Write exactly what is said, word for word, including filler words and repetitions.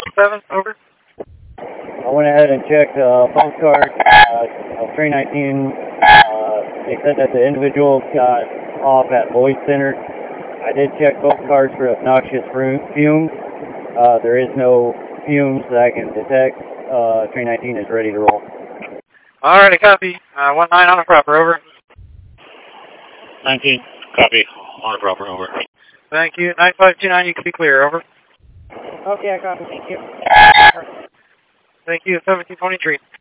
seven, over. I went ahead and checked uh, both cars uh, of three nineteen. Uh, they said that the individual got off at Lloyd Center. I did check both cars for obnoxious fumes. Uh, there is no fumes that I can detect. Uh, three nineteen is ready to roll. Alrighty, copy. Uh, one nine on a proper, over. nineteen, copy. On a proper, over. Thank you. nine five two nine, you can be clear, over. Okay, I copy. Thank you. Thank you. seventeen twenty-three.